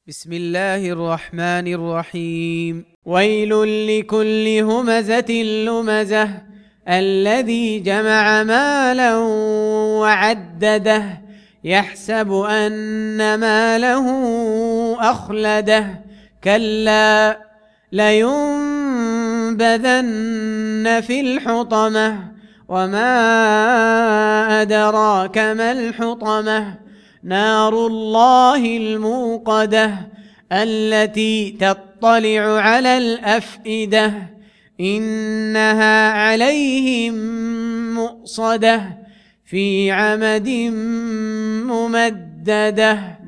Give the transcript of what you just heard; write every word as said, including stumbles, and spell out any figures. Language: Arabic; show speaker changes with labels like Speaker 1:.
Speaker 1: بسم الله الرحمن الرحيم. ويل لكل همزة لمزة الذي جمع مالا وعدده يحسب أن ماله أخلده كلا لينبذن في الحطمة وما أدراك ما الحطمة نار الله الموقدة التي تطلع على الأفئدة إنها عليهم مؤصدة في عمد ممددة.